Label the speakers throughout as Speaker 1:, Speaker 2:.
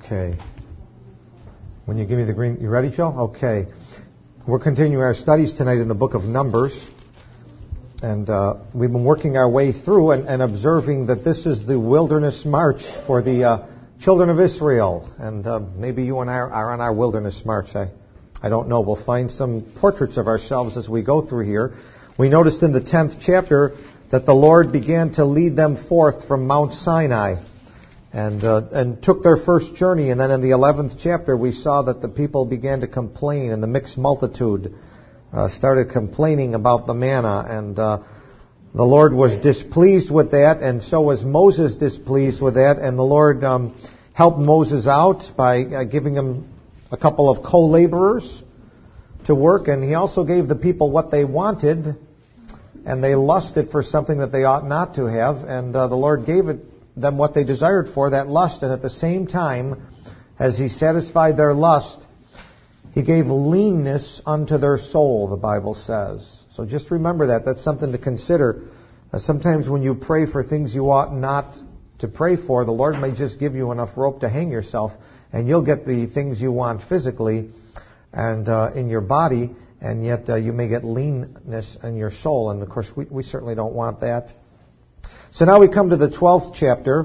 Speaker 1: Okay. When you give me the green, you ready, Joe? Okay. We're continuing our studies tonight in the book of Numbers. And we've been working our way through and observing that this is the wilderness march for the children of Israel. And maybe you and I are on our wilderness march. I don't know. We'll find some portraits of ourselves as we go through here. We noticed in the 10th chapter that the Lord began to lead them forth from Mount Sinai and took their first journey. And then in the 11th chapter, we saw that the people began to complain, and the mixed multitude started complaining about the manna. And the Lord was displeased with that, and so was Moses displeased with that. And the Lord helped Moses out by giving him a couple of co-laborers to work. And he also gave the people what they wanted, and they lusted for something that they ought not to have. And the Lord gave them what they desired for, that lust. And at the same time, as He satisfied their lust, He gave leanness unto their soul, the Bible says. So just remember that. That's something to consider. Sometimes when you pray for things you ought not to pray for, the Lord may just give you enough rope to hang yourself, and you'll get the things you want physically and in your body, and yet you may get leanness in your soul. And of course, we certainly don't want that. So now we come to the 12th chapter.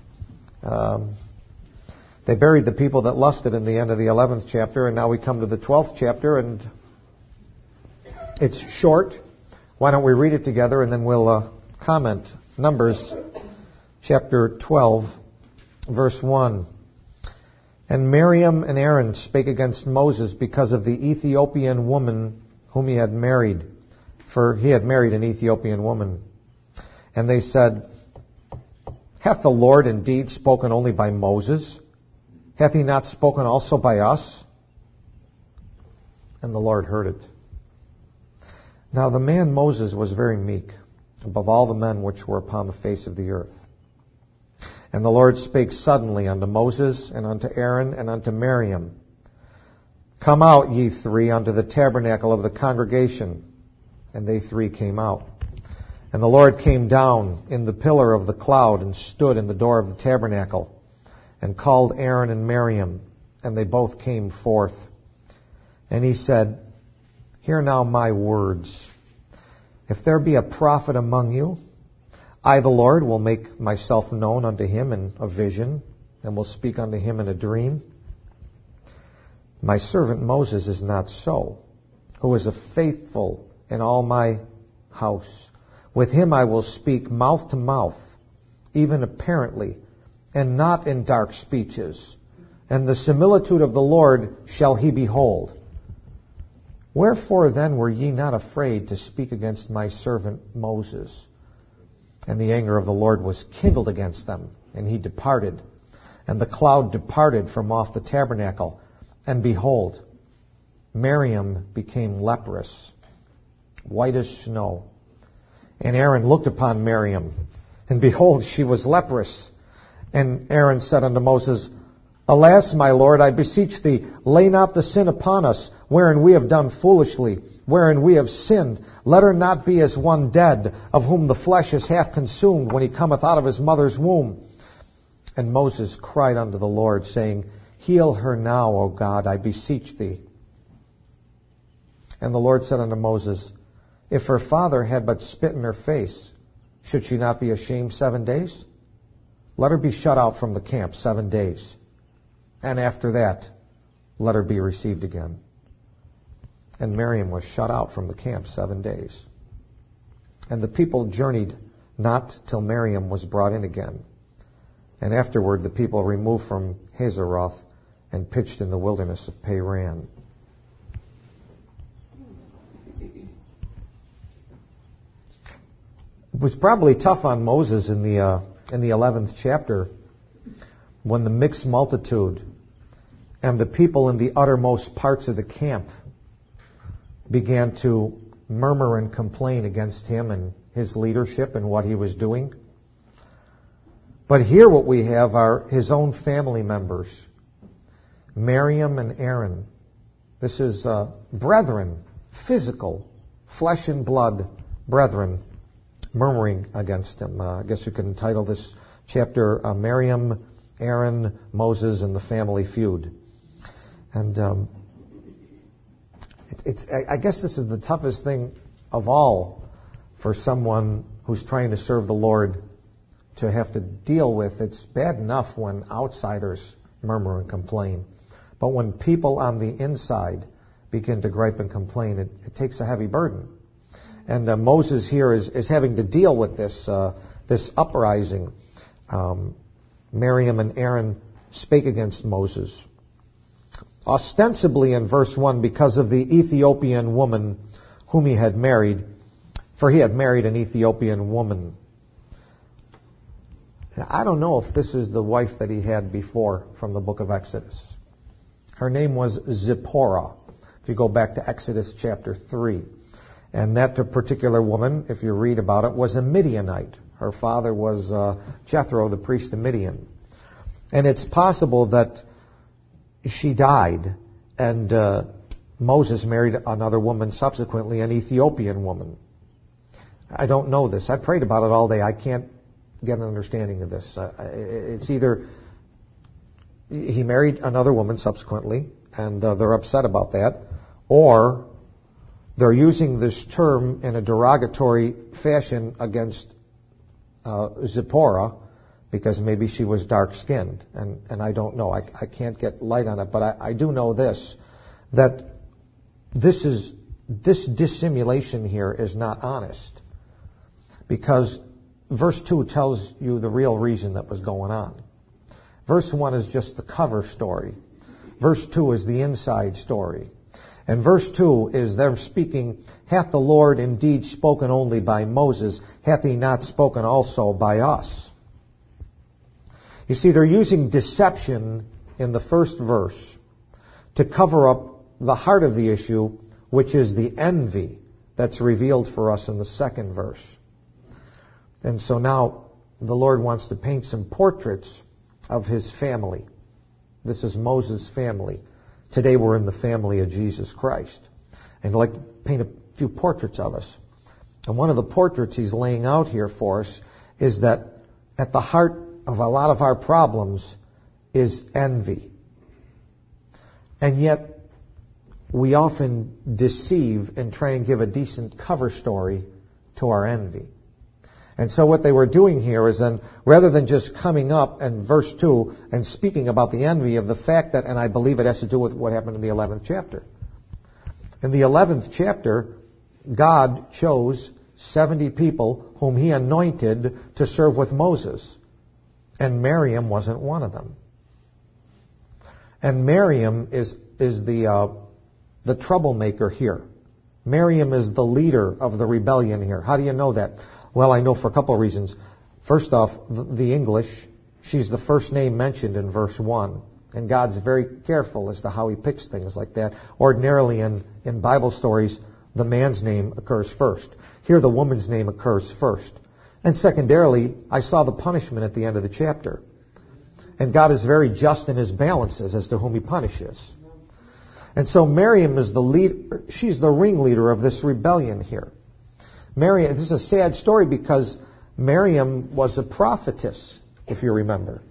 Speaker 1: They buried the people that lusted in the end of the 11th chapter, and now we come to the 12th chapter, and it's short. Why don't we read it together, and then we'll comment. Numbers chapter 12, verse 1. And Miriam and Aaron spake against Moses because of the Ethiopian woman whom he had married, for he had married an Ethiopian woman. And they said, Hath the Lord indeed spoken only by Moses? Hath He not spoken also by us? And the Lord heard it. Now the man Moses was very meek, above all the men which were upon the face of the earth. And the Lord spake suddenly unto Moses, and unto Aaron, and unto Miriam, Come out, ye three, unto the tabernacle of the congregation. And they three came out. And the Lord came down in the pillar of the cloud, and stood in the door of the tabernacle, and called Aaron and Miriam, and they both came forth. And He said, Hear now my words. If there be a prophet among you, I, the Lord, will make myself known unto him in a vision, and will speak unto him in a dream. My servant Moses is not so, who is a faithful in all my house. With him I will speak mouth to mouth, even apparently, and not in dark speeches. And the similitude of the Lord shall he behold. Wherefore then were ye not afraid to speak against my servant Moses? And the anger of the Lord was kindled against them, and he departed. And the cloud departed from off the tabernacle. And behold, Miriam became leprous, white as snow. And Aaron looked upon Miriam, and behold, she was leprous. And Aaron said unto Moses, Alas, my Lord, I beseech thee, lay not the sin upon us, wherein we have done foolishly, wherein we have sinned. Let her not be as one dead, of whom the flesh is half consumed when he cometh out of his mother's womb. And Moses cried unto the Lord, saying, Heal her now, O God, I beseech thee. And the Lord said unto Moses, If her father had but spit in her face, should she not be ashamed 7 days? Let her be shut out from the camp 7 days. And after that, let her be received again. And Miriam was shut out from the camp 7 days. And the people journeyed not till Miriam was brought in again. And afterward the people removed from Hazeroth and pitched in the wilderness of Paran. It was probably tough on Moses in the 11th chapter when the mixed multitude and the people in the uttermost parts of the camp began to murmur and complain against him and his leadership and what he was doing. But here what we have are his own family members, Miriam and Aaron. This is brethren, physical, flesh and blood brethren, murmuring against him. I guess we could entitle this chapter Miriam Aaron, Moses, and the family feud. And I guess this is the toughest thing of all for someone who's trying to serve the Lord to have to deal with. It's bad enough when outsiders murmur and complain. But when people on the inside begin to gripe and complain, it takes a heavy burden. And Moses here is having to deal with this uprising. Miriam and Aaron spake against Moses. Ostensibly in verse 1, because of the Ethiopian woman whom he had married, for he had married an Ethiopian woman. I don't know if this is the wife that he had before from the book of Exodus. Her name was Zipporah, if you go back to Exodus chapter 3. And that particular woman, if you read about it, was a Midianite. Her father was Jethro, the priest of Midian. And it's possible that she died, and Moses married another woman subsequently, an Ethiopian woman. I don't know this. I prayed about it all day. I can't get an understanding of this. It's either he married another woman subsequently, and they're upset about that, or they're using this term in a derogatory fashion against Zipporah, because maybe she was dark-skinned, and I don't know. I can't get light on it, but I do know this, that this dissimulation here is not honest, because verse 2 tells you the real reason that was going on. Verse 1 is just the cover story. Verse 2 is the inside story. And verse 2 is them speaking, hath the Lord indeed spoken only by Moses? Hath he not spoken also by us? You see, they're using deception in the first verse to cover up the heart of the issue, which is the envy that's revealed for us in the second verse. And so now the Lord wants to paint some portraits of his family. This is Moses' family. Today we're in the family of Jesus Christ. And I'd like to paint a few portraits of us. And one of the portraits he's laying out here for us is that at the heart of a lot of our problems is envy. And yet we often deceive and try and give a decent cover story to our envy. And so what they were doing here is then, rather than just coming up in verse 2 and speaking about the envy of the fact that, and I believe it has to do with what happened in the 11th chapter. In the 11th chapter, God chose 70 people whom he anointed to serve with Moses. And Miriam wasn't one of them. And Miriam is the troublemaker here. Miriam is the leader of the rebellion here. How do you know that? Well, I know for a couple of reasons. First off, the English, she's the first name mentioned in verse 1. And God's very careful as to how he picks things like that. Ordinarily in Bible stories, the man's name occurs first. Here the woman's name occurs first. And secondarily, I saw the punishment at the end of the chapter. And God is very just in his balances as to whom he punishes. And so Miriam is the lead. She's the ringleader of this rebellion here. Miriam, this is a sad story because Miriam was a prophetess, if you remember.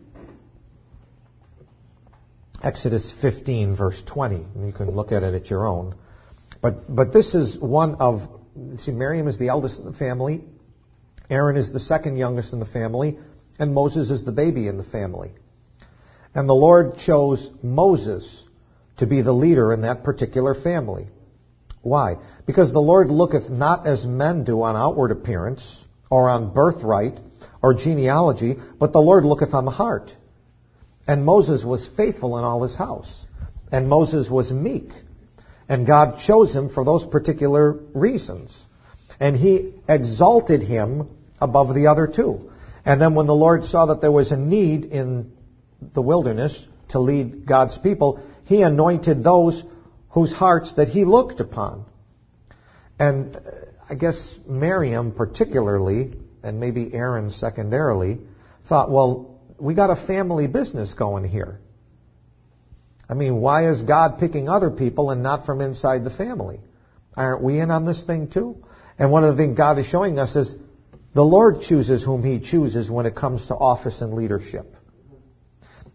Speaker 1: Exodus 15, verse 20. You can look at it at your own. But this is one of, see, Miriam is the eldest in the family. Aaron is the second youngest in the family. And Moses is the baby in the family. And the Lord chose Moses to be the leader in that particular family. Why? Because the Lord looketh not as men do on outward appearance, or on birthright, or genealogy, but the Lord looketh on the heart. And Moses was faithful in all his house. And Moses was meek. And God chose him for those particular reasons. And he exalted him above the other two. And then when the Lord saw that there was a need in the wilderness to lead God's people, he anointed those whose hearts that he looked upon. And I guess Miriam particularly, and maybe Aaron secondarily, thought, well, we got a family business going here. I mean, why is God picking other people and not from inside the family? Aren't we in on this thing too? And one of the things God is showing us is the Lord chooses whom he chooses when it comes to office and leadership.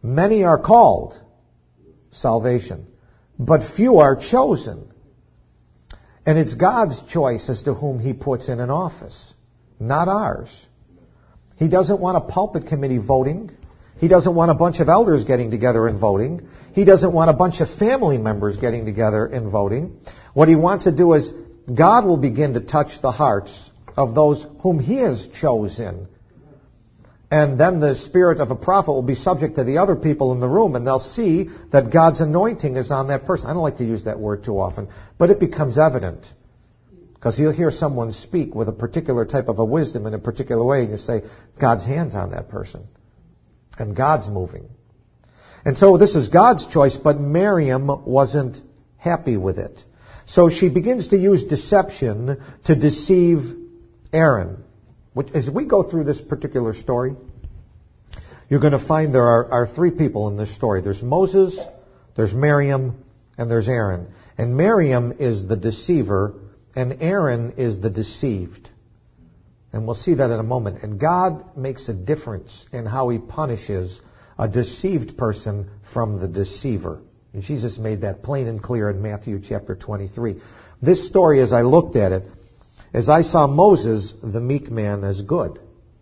Speaker 1: Many are called, salvation, but few are chosen. And it's God's choice as to whom He puts in an office, not ours. He doesn't want a pulpit committee voting. He doesn't want a bunch of elders getting together and voting. He doesn't want a bunch of family members getting together and voting. What He wants to do is God will begin to touch the hearts of those whom He has chosen. And then the spirit of a prophet will be subject to the other people in the room, and they'll see that God's anointing is on that person. I don't like to use that word too often, but it becomes evident. Because you'll hear someone speak with a particular type of a wisdom in a particular way, and you say, God's hand's on that person. And God's moving. And so this is God's choice, but Miriam wasn't happy with it. So she begins to use deception to deceive Aaron. Which, as we go through this particular story, you're going to find there are three people in this story. There's Moses, there's Miriam, and there's Aaron. And Miriam is the deceiver, and Aaron is the deceived. And we'll see that in a moment. And God makes a difference in how He punishes a deceived person from the deceiver. And Jesus made that plain and clear in Matthew chapter 23. This story, as I looked at it, as I saw Moses, the meek man, as good.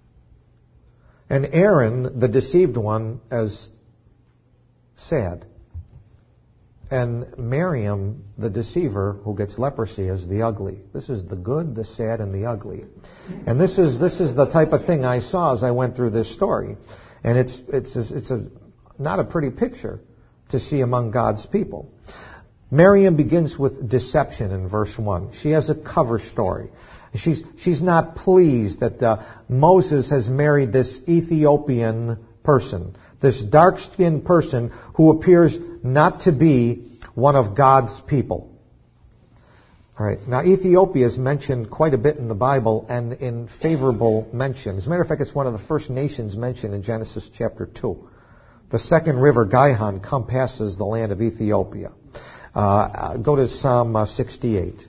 Speaker 1: And Aaron, the deceived one, as sad. And Miriam, the deceiver, who gets leprosy, as the ugly. This is the good, the sad, and the ugly. And this is the type of thing I saw as I went through this story. And it's not a pretty picture to see among God's people. Miriam begins with deception in verse 1. She has a cover story. She's not pleased that Moses has married this Ethiopian person, this dark-skinned person who appears not to be one of God's people. All right. Now, Ethiopia is mentioned quite a bit in the Bible and in favorable mention. As a matter of fact, it's one of the first nations mentioned in Genesis chapter 2. The second river, Gihon, compasses the land of Ethiopia. Go to Psalm 68.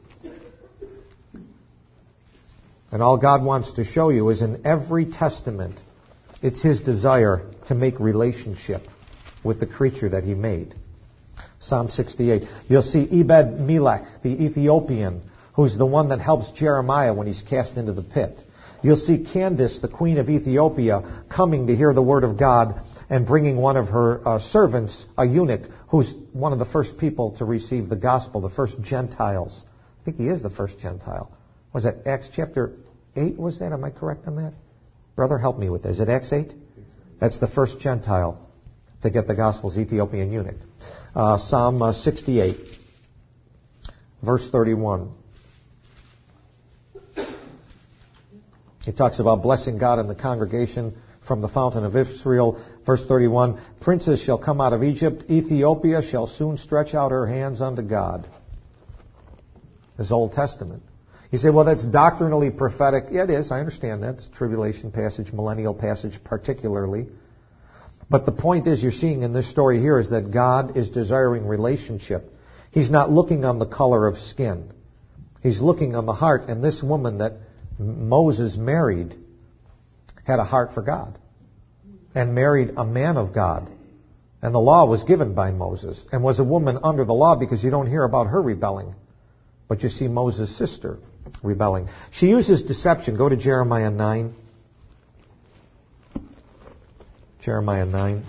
Speaker 1: And all God wants to show you is in every testament, it's His desire to make relationship with the creature that He made. Psalm 68. You'll see Ebed-Melech, the Ethiopian, who's the one that helps Jeremiah when he's cast into the pit. You'll see Candace, the queen of Ethiopia, coming to hear the word of God and bringing one of her servants, a eunuch, who's one of the first people to receive the gospel, the first Gentiles. I think he is the first Gentile. Was that Acts chapter 8, was that? Am I correct on that? Brother, help me with that. Is it Acts 8? That's the first Gentile to get the gospel's Ethiopian eunuch. Psalm 68, verse 31. He talks about blessing God in the congregation from the fountain of Israel. Verse 31, princes shall come out of Egypt. Ethiopia shall soon stretch out her hands unto God. This Old Testament. You say, well, that's doctrinally prophetic. Yeah, it is. I understand that. It's a tribulation passage, millennial passage particularly. But the point is, you're seeing in this story here is that God is desiring relationship. He's not looking on the color of skin. He's looking on the heart. And this woman that Moses married had a heart for God and married a man of God. And the law was given by Moses and was a woman under the law, because you don't hear about her rebelling. But you see Moses' sister rebelling. She uses deception. Go to Jeremiah 9. Jeremiah 9.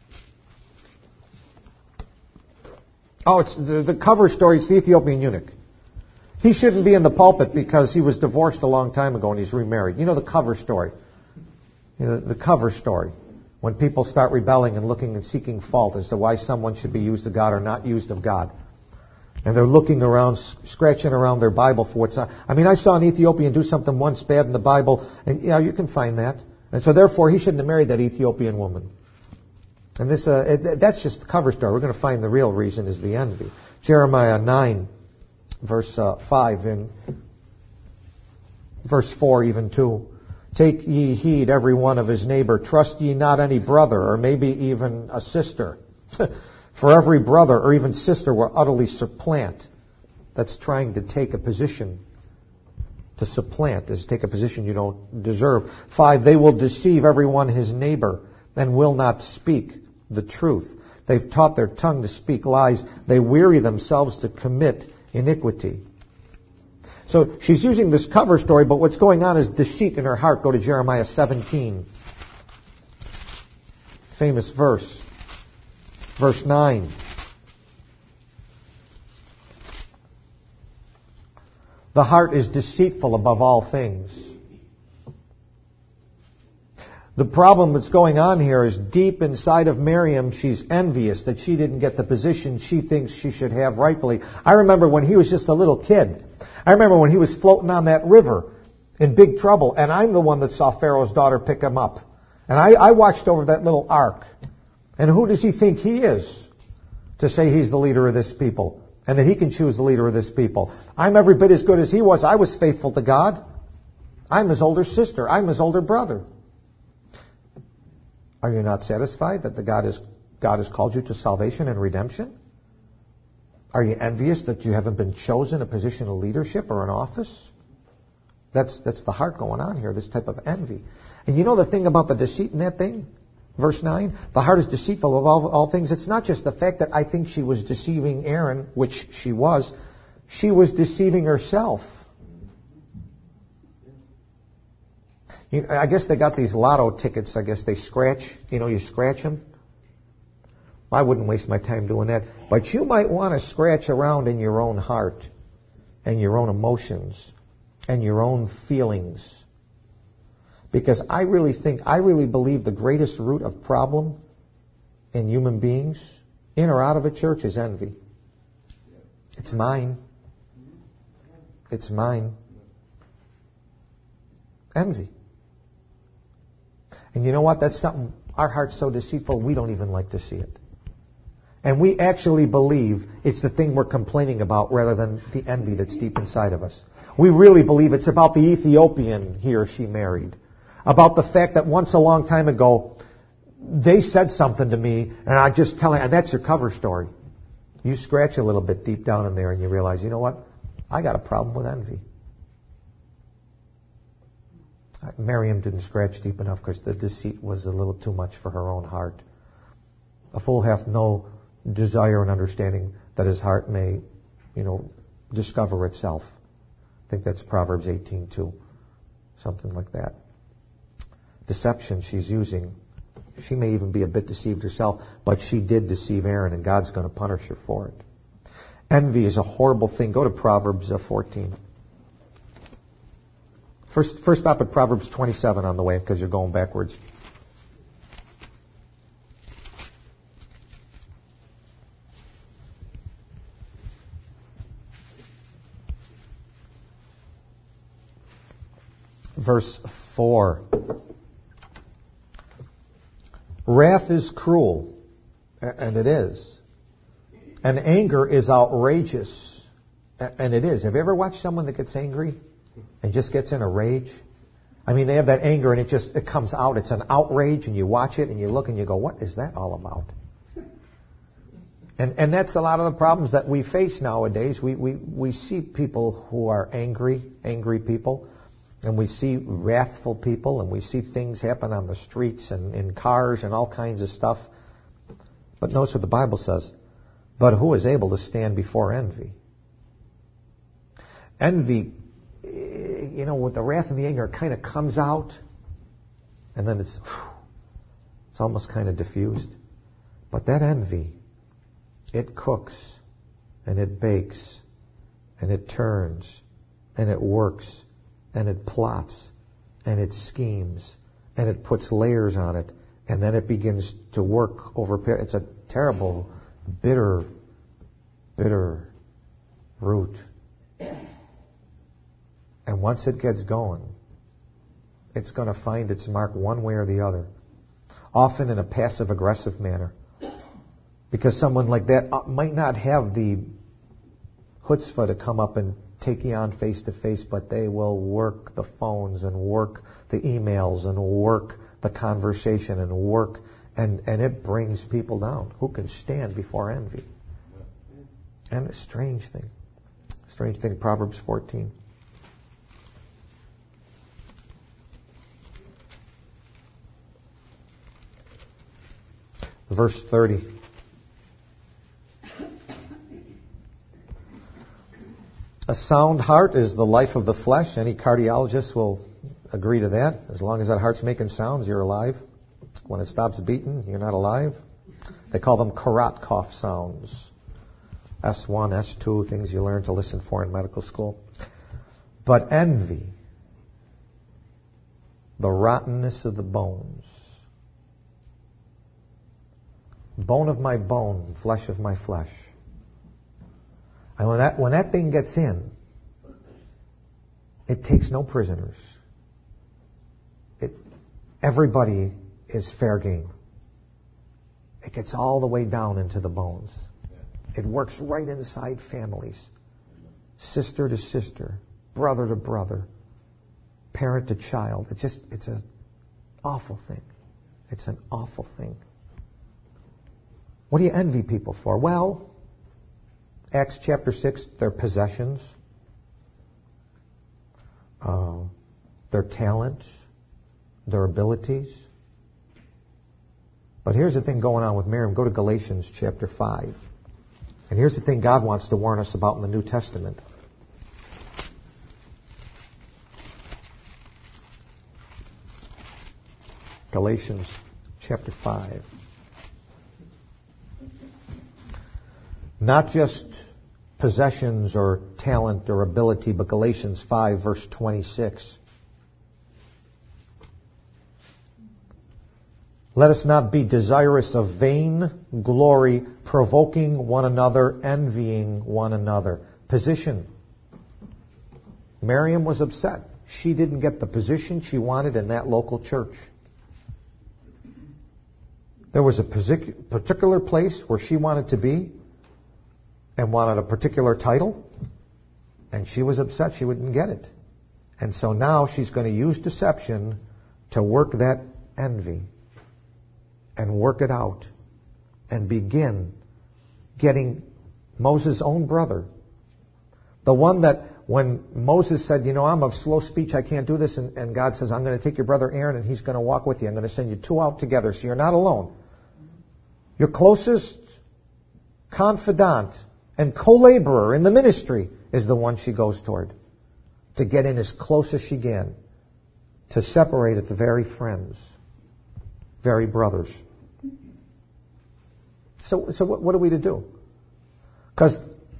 Speaker 1: Oh, it's the cover story. It's the Ethiopian eunuch. He shouldn't be in the pulpit because he was divorced a long time ago and he's remarried. You know the cover story. You know, the cover story. When people start rebelling and looking and seeking fault as to why someone should be used of God or not used of God. And they're looking around, scratching around their Bible for what's... I mean, I saw an Ethiopian do something once bad in the Bible, and yeah, you can find that. And so therefore, he shouldn't have married that Ethiopian woman. And this that's just the cover story. We're going to find the real reason is the envy. Jeremiah 9, verse 5, and verse 4 even too. Take ye heed every one of his neighbor. Trust ye not any brother, or maybe even a sister. For every brother or even sister will utterly supplant. That's trying to take a position. To supplant is take a position you don't deserve. 5, they will deceive every one his neighbor and will not speak. the truth. They've taught their tongue to speak lies. They weary themselves to commit iniquity. So she's using this cover story, but what's going on is deceit in her heart. Go to Jeremiah 17. Famous verse. Verse 9. The heart is deceitful above all things. The problem that's going on here is deep inside of Miriam, she's envious that she didn't get the position she thinks she should have rightfully. I remember when he was just a little kid. I remember when he was floating on that river in big trouble, and I'm the one that saw Pharaoh's daughter pick him up. And I watched over that little ark. And who does he think he is to say he's the leader of this people and that he can choose the leader of this people? I'm every bit as good as he was. I was faithful to God. I'm his older sister. I'm his older brother. Are you not satisfied that God has called you to salvation and redemption? Are you envious that you haven't been chosen a position of leadership or an office? That's the heart going on here, this type of envy. And you know the thing about the deceit in that thing? Verse 9, the heart is deceitful of all things. It's not just the fact that I think she was deceiving Aaron, which she was deceiving herself. I guess they got these lotto tickets, I guess they scratch. You scratch them. I wouldn't waste my time doing that. But you might want to scratch around in your own heart and your own emotions and your own feelings. Because I really believe the greatest root of problem in human beings, in or out of a church, is envy. It's mine. It's mine. Envy. And you know what? That's something, our heart's so deceitful, we don't even like to see it. And we actually believe it's the thing we're complaining about rather than the envy that's deep inside of us. We really believe it's about the Ethiopian he or she married. About the fact that once a long time ago, they said something to me, and I just tell you, and that's your cover story. You scratch a little bit deep down in there and you realize, you know what? I got a problem with envy. Miriam didn't scratch deep enough because the deceit was a little too much for her own heart. A fool hath no desire and understanding that his heart may, discover itself. I think that's Proverbs 18:2. Something like that. Deception she's using. She may even be a bit deceived herself, but she did deceive Aaron, and God's going to punish her for it. Envy is a horrible thing. Go to Proverbs 14. First stop at Proverbs 27 on the way, because you're going backwards. Verse 4. Wrath is cruel, and it is. And anger is outrageous, and it is. Have you ever watched someone that gets angry and just gets in a rage? I mean, they have that anger and it comes out. It's an outrage, and you watch it and you look and you go, what is that all about? And that's a lot of the problems that we face nowadays. We see people who are angry people. And we see wrathful people, and we see things happen on the streets and in cars and all kinds of stuff. But notice what the Bible says. But who is able to stand before envy? Envy, with the wrath and the anger, it kind of comes out, and then it's almost kind of diffused. But that envy, it cooks, and it bakes, and it turns, and it works, and it plots, and it schemes, and it puts layers on it, and then it begins to work over. It's a terrible, bitter root. And once it gets going, it's going to find its mark one way or the other, often in a passive-aggressive manner. Because someone like that might not have the chutzpah to come up and take you on face to face, but they will work the phones and work the emails and work the conversation and work, and it brings people down. Who can stand before envy? And a strange thing. Proverbs 14. verse 30. A sound heart is the life of the flesh. Any cardiologist will agree to that. As long as that heart's making sounds, you're alive. When it stops beating, you're not alive. They call them Korotkov sounds. S1, S2, things you learn to listen for in medical school. But envy, the rottenness of the bones. Bone of my bone, flesh of my flesh. And when that thing gets in, it takes no prisoners. Everybody is fair game. It gets all the way down into the bones. It works right inside families. Sister to sister, brother to brother, parent to child. It's an awful thing. It's an awful thing. What do you envy people for? Well, Acts chapter 6, their possessions, their talents, their abilities. But here's the thing going on with Miriam. Go to Galatians chapter 5. And here's the thing God wants to warn us about in the New Testament. Galatians chapter 5. Not just possessions or talent or ability, but Galatians 5, verse 26. Let us not be desirous of vain glory, provoking one another, envying one another. Position. Miriam was upset. She didn't get the position she wanted in that local church. There was a particular place where she wanted to be and wanted a particular title, and she was upset she wouldn't get it. And so now she's going to use deception to work that envy and work it out and begin getting Moses' own brother, the one that when Moses said, I'm of slow speech, I can't do this, and God says, I'm going to take your brother Aaron and he's going to walk with you. I'm going to send you two out together so you're not alone. Your closest confidant and co-laborer in the ministry is the one she goes toward, to get in as close as she can, to separate at the very friends, very brothers. So what are we to do? Because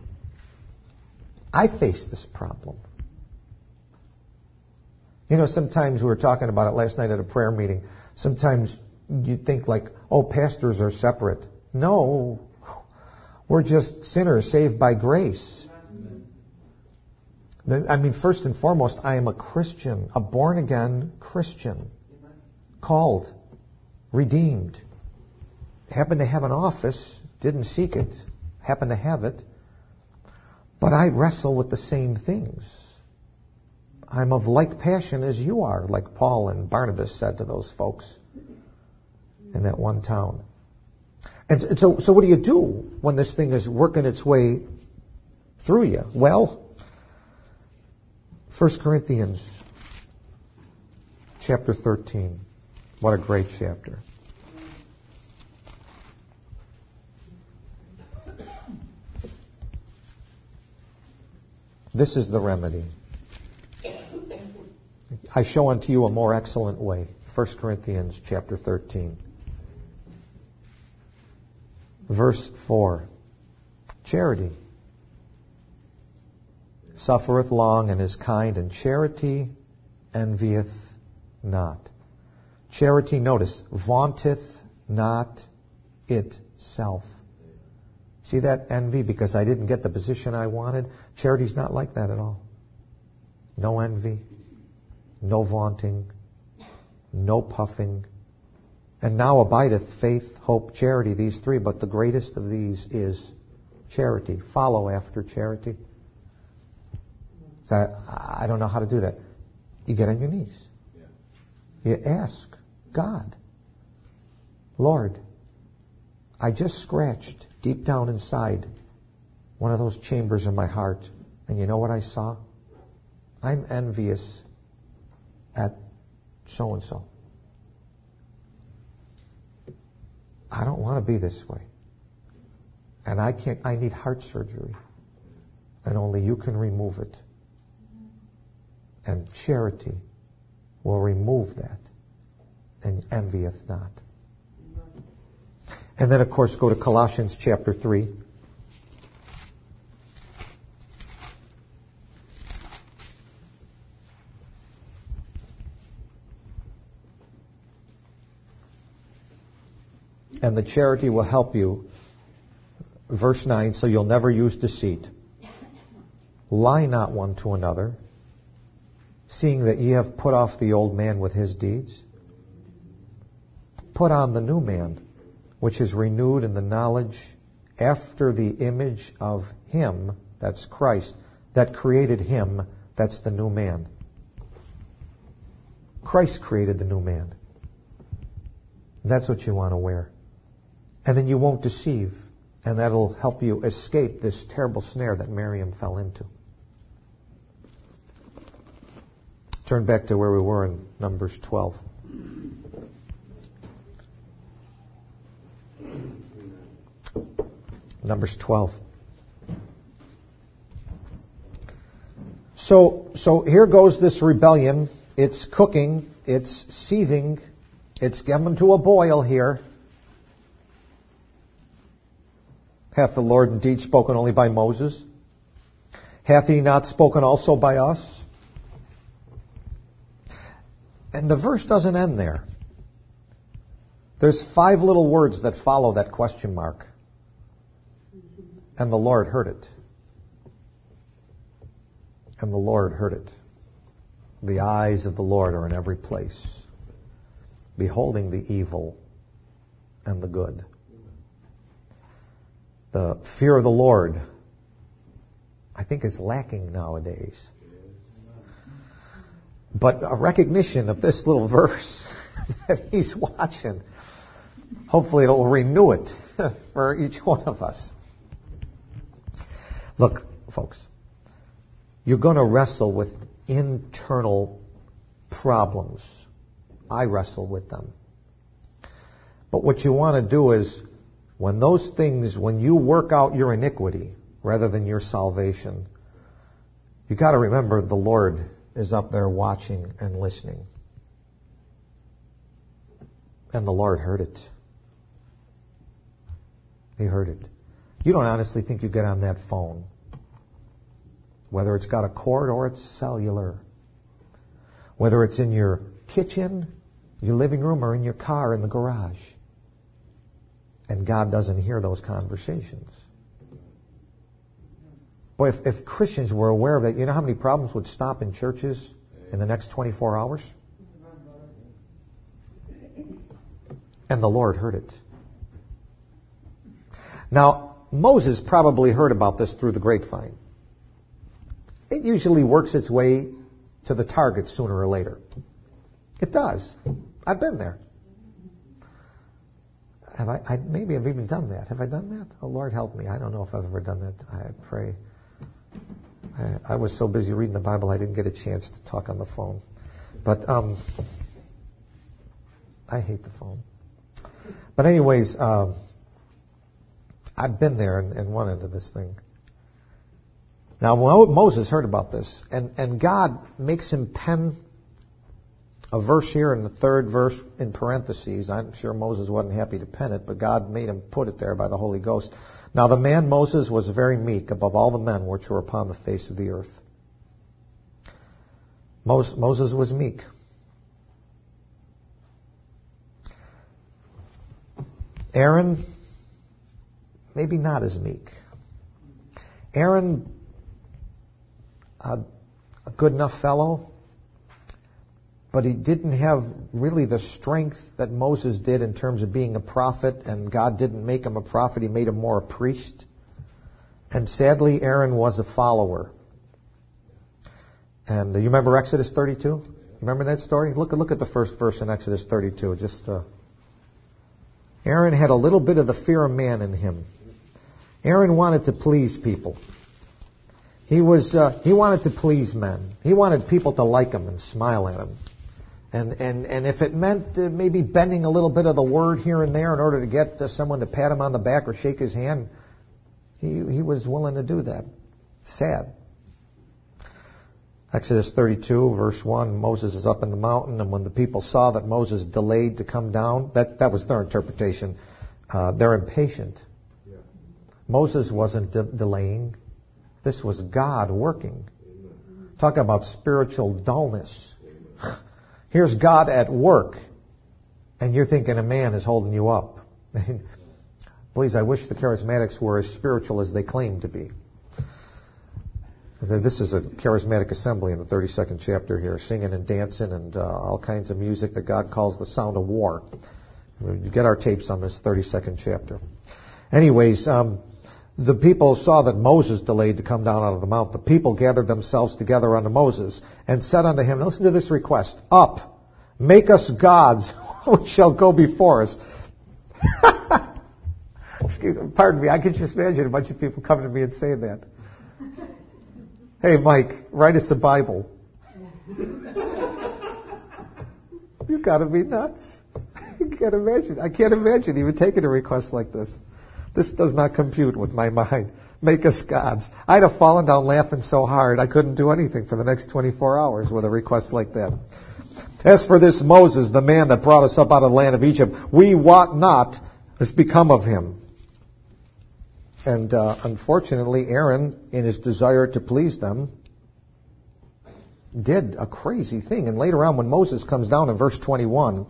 Speaker 1: I face this problem. Sometimes we were talking about it last night at a prayer meeting. Sometimes you think like, pastors are separate. No, we're just sinners saved by grace. First and foremost, I am a Christian, a born-again Christian, called, redeemed. Happened to have an office, didn't seek it, happened to have it. But I wrestle with the same things. I'm of like passion as you are, like Paul and Barnabas said to those folks in that one town. And so what do you do when this thing is working its way through you? Well, 1 Corinthians chapter 13. What a great chapter. This is the remedy. I show unto you a more excellent way. 1 Corinthians chapter 13. Verse 4. Charity suffereth long and is kind, and charity envieth not. Charity, notice, vaunteth not itself. See that envy because I didn't get the position I wanted? Charity's not like that at all. No envy, no vaunting, no puffing. And now abideth faith, hope, charity, these three, but the greatest of these is charity. Follow after charity. So I don't know how to do that. You get on your knees. You ask God, Lord, I just scratched deep down inside one of those chambers in my heart, and you know what I saw? I'm envious at so-and-so. I don't want to be this way. And I need heart surgery. And only you can remove it. And charity will remove that. And envieth not. And then, of course, go to Colossians chapter 3. And the charity will help you. Verse 9, so you'll never use deceit. Lie not one to another, seeing that ye have put off the old man with his deeds. Put on the new man, which is renewed in the knowledge after the image of him, that's Christ, that created him, that's the new man. Christ created the new man. That's what you want to wear. And then you won't deceive. And that'll help you escape this terrible snare that Miriam fell into. Turn back to where we were in Numbers 12. Numbers 12. So here goes this rebellion. It's cooking. It's seething. It's coming to a boil here. Hath the Lord indeed spoken only by Moses? Hath he not spoken also by us? And the verse doesn't end there. There's 5 little words that follow that question mark. And the Lord heard it. And the Lord heard it. The eyes of the Lord are in every place, beholding the evil and the good. The fear of the Lord, I think, is lacking nowadays. But a recognition of this little verse that he's watching, hopefully it'll renew it for each one of us. Look, folks, you're going to wrestle with internal problems. I wrestle with them. But what you want to do is, when those things, when you work out your iniquity rather than your salvation, you got to remember the Lord is up there watching and listening. And the Lord heard it. He heard it. You don't honestly think you get on that phone, whether it's got a cord or it's cellular, whether it's in your kitchen, your living room, or in your car in the garage, and God doesn't hear those conversations. Boy, if Christians were aware of that, you know how many problems would stop in churches in the next 24 hours? And the Lord heard it. Now, Moses probably heard about this through the grapevine. It usually works its way to the target sooner or later. It does. I've been there. Maybe I've even done that. Have I done that? Oh, Lord, help me. I don't know if I've ever done that. I pray. I was so busy reading the Bible, I didn't get a chance to talk on the phone. But I hate the phone. But anyways, I've been there in one end of this thing. Now, Moses heard about this, and God makes him pen a verse here in the 3rd verse in parentheses. I'm sure Moses wasn't happy to pen it, but God made him put it there by the Holy Ghost. Now the man Moses was very meek above all the men which were upon the face of the earth. Moses was meek. Aaron, maybe not as meek. Aaron, a good enough fellow, but he didn't have really the strength that Moses did in terms of being a prophet, and God didn't make him a prophet, he made him more a priest. And sadly, Aaron was a follower. And you remember Exodus 32? You remember that story? Look at the first verse in Exodus 32. Aaron had a little bit of the fear of man in him. Aaron wanted to please people. He wanted to please men. He wanted people to like him and smile at him. And if it meant maybe bending a little bit of the word here and there in order to get someone to pat him on the back or shake his hand, he was willing to do that. Sad. Exodus 32, verse 1, Moses is up in the mountain, and when the people saw that Moses delayed to come down, that was their interpretation. They're impatient. Yeah. Moses wasn't delaying. This was God working. Amen. Talk about spiritual dullness. Here's God at work, and you're thinking a man is holding you up. Please, I wish the charismatics were as spiritual as they claim to be. This is a charismatic assembly in the 32nd chapter here, singing and dancing and all kinds of music that God calls the sound of war. You get our tapes on this 32nd chapter. Anyways, the people saw that Moses delayed to come down out of the mount. The people gathered themselves together unto Moses and said unto him, listen to this request, up, make us gods which shall go before us. Excuse me, pardon me, I can just imagine a bunch of people coming to me and saying that. Hey, Mike, write us a Bible. You got to be nuts. You can't imagine. I can't imagine even taking a request like this. This does not compute with my mind. Make us gods. I'd have fallen down laughing so hard I couldn't do anything for the next 24 hours with a request like that. As for this Moses, the man that brought us up out of the land of Egypt, we wot not has become of him. And unfortunately, Aaron, in his desire to please them, did a crazy thing. And later on, when Moses comes down in verse 21,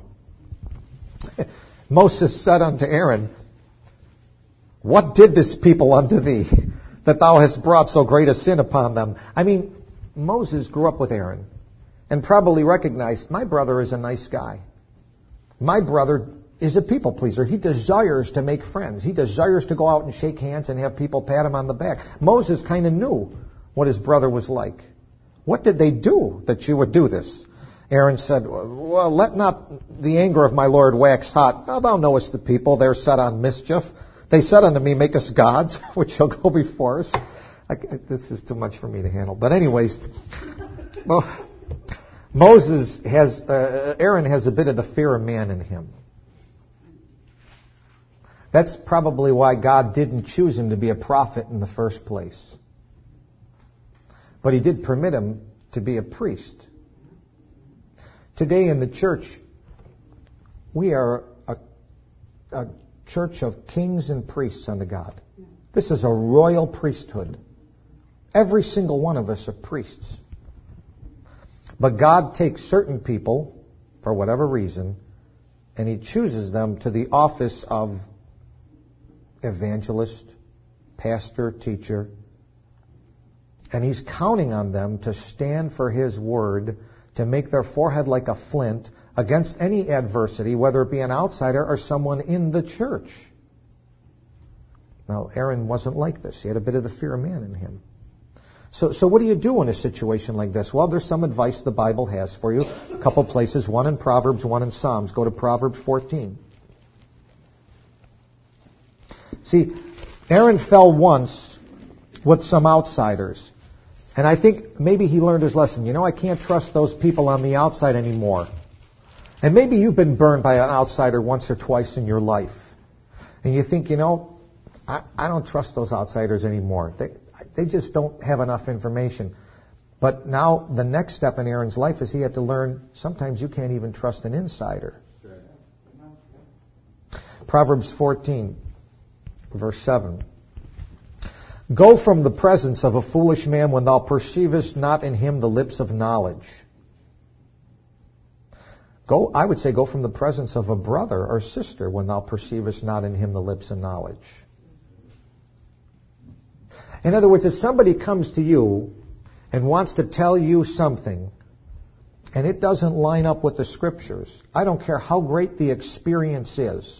Speaker 1: Moses said unto Aaron, what did this people unto thee, that thou hast brought so great a sin upon them? I mean, Moses grew up with Aaron and probably recognized, my brother is a nice guy. My brother is a people pleaser. He desires to make friends. He desires to go out and shake hands and have people pat him on the back. Moses kind of knew what his brother was like. What did they do that you would do this? Aaron said, well, let not the anger of my Lord wax hot. Thou knowest the people, they're set on mischief. They said unto me, make us gods, which shall go before us. This is too much for me to handle. But anyways, well, Aaron has a bit of the fear of man in him. That's probably why God didn't choose him to be a prophet in the first place. But he did permit him to be a priest. Today in the church, we are a church of kings and priests unto God. This is a royal priesthood. Every single one of us are priests. But God takes certain people, for whatever reason, and he chooses them to the office of evangelist, pastor, teacher, and he's counting on them to stand for his word, to make their forehead like a flint against any adversity, whether it be an outsider or someone in the church. Now, Aaron wasn't like this. He had a bit of the fear of man in him. So what do you do in a situation like this? Well, there's some advice the Bible has for you. A couple places, one in Proverbs, one in Psalms. Go to Proverbs 14. See, Aaron fell once with some outsiders. And I think maybe he learned his lesson. I can't trust those people on the outside anymore. And maybe you've been burned by an outsider once or twice in your life. And you think, I don't trust those outsiders anymore. They just don't have enough information. But now the next step in Aaron's life is he had to learn sometimes you can't even trust an insider. Proverbs 14. Verse 7. Go from the presence of a foolish man when thou perceivest not in him the lips of knowledge. I would say go from the presence of a brother or sister when thou perceivest not in him the lips of knowledge. In other words, if somebody comes to you and wants to tell you something and it doesn't line up with the Scriptures, I don't care how great the experience is.